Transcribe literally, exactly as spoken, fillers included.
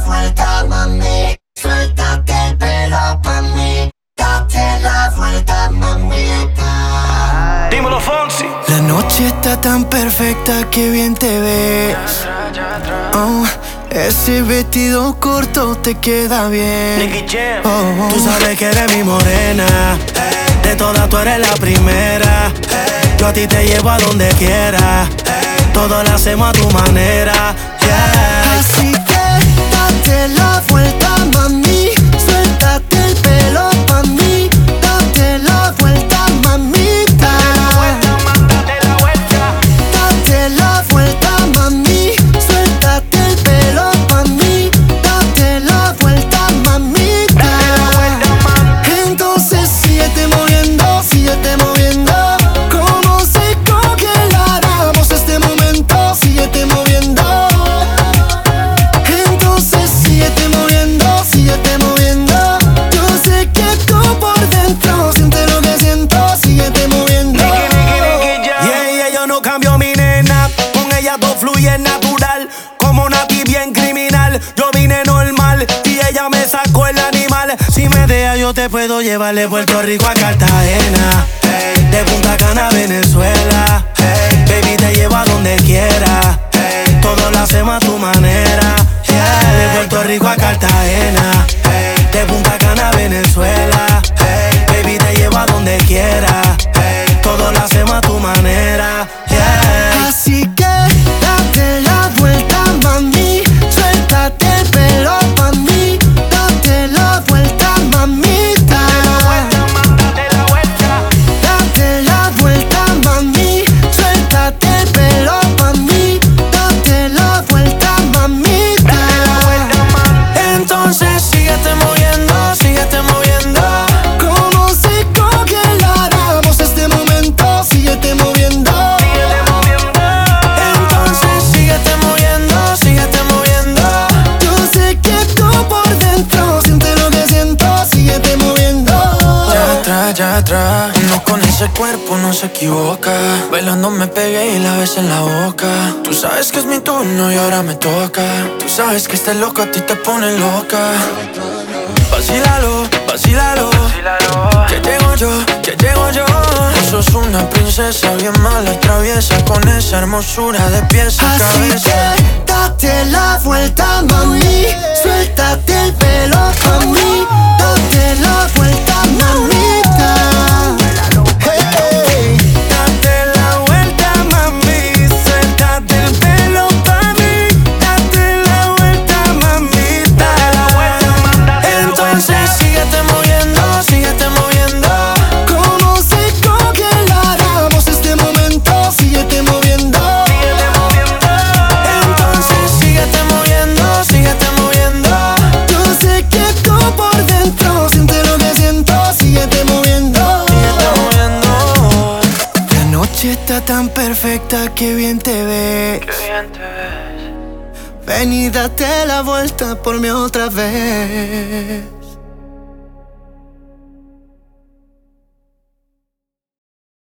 vuelta, mami. Suéltate el pelo pa' mí. Date la vuelta, mamita. Dímelo, Fonsi. La noche está tan perfecta que bien te ves. Oh, ese vestido corto te queda bien. Nicky Jam. Oh, oh. Tú sabes que eres mi morena. De todas tú eres la primera. Yo a ti te llevo a donde quieras. Todo lo hacemos a tu manera. Yeah. Así que date la vuelta, mami. Suéltate el pelo pa' mí. Date la vuelta, mamita. Date la vuelta. Date la vuelta, mami. Suéltate el pelo pa' mí. Date la vuelta, mamita. Date la vuelta, mami. Entonces síguete moviendo, síguete moviendo. Como si congeláramos este momento. Síguete moviendo. Entonces síguete moviendo, síguete moviendo. Yo sé que tú por dentro sientes lo que siento. Síguete moviendo. Nicky, Nicky, Nicky Jam. Yeah, yeah, yo no cambio mi nena. Con ella todo fluye natural. Como Nati bien criminal. Yo vine normal y ella me sacó el animal. Si me deja yo te puedo llevar de Puerto Rico a Cartagena. Hey, de Punta Cana a Venezuela. Hey, baby te llevo a donde quiera. Hey, todo lo hacemos a tu manera. Yeah, de Puerto Rico a Cartagena. Hey, de Punta Cana a Venezuela. Hey, baby te llevo a donde quiera. Hey, todo lo hacemos a tu manera. Yeah. Así que date la vuelta, mami. Suéltate el pelo pa' mí. Date la vuelta, mamita. Date la vuelta. Date la vuelta, mami. Suéltate el pelo pa' mí. Date la vuelta, mamita. Date la vuelta, mami. Entonces síguete moviendo, síguete moviendo. Como si congeláramos este momento. Síguete moviendo. Síguete moviendo. Entonces síguete moviendo, síguete moviendo. Yo sé que tú por dentro sientes lo que siento. Síguete moviendo. Ya atrás, ya atrás. Uno con ese cuerpo no se equivoca. Bailando me pegué y la besé en la boca. Tú sabes que es mi turno y ahora me toca. Tú sabes que este loco a ti te pone loca. Vacílalo, vacílalo. Que llego yo, que llego yo. Tú sos una princesa bien mala y traviesa. Con esa hermosura de pies a Así cabeza. que date la vuelta, mami. Suéltate el pelo pa' mí. Date la vuelta, mamita. Hey. Date la vuelta, mami. Suéltate el pelo pa' mí. Date la vuelta, mamita. Entonces síguete moviendo, síguete moviendo. Como si congeláramos este momento. Síguete moviendo. Síguete moviendo. Entonces síguete moviendo, síguete moviendo. Yo sé que tú por dentro sientes lo que siento. Síguete moviendo. Síguete moviendo. La noche está tan perfecta que bien te ves. Qué bien te ves. Ven y date la vuelta por mí otra vez.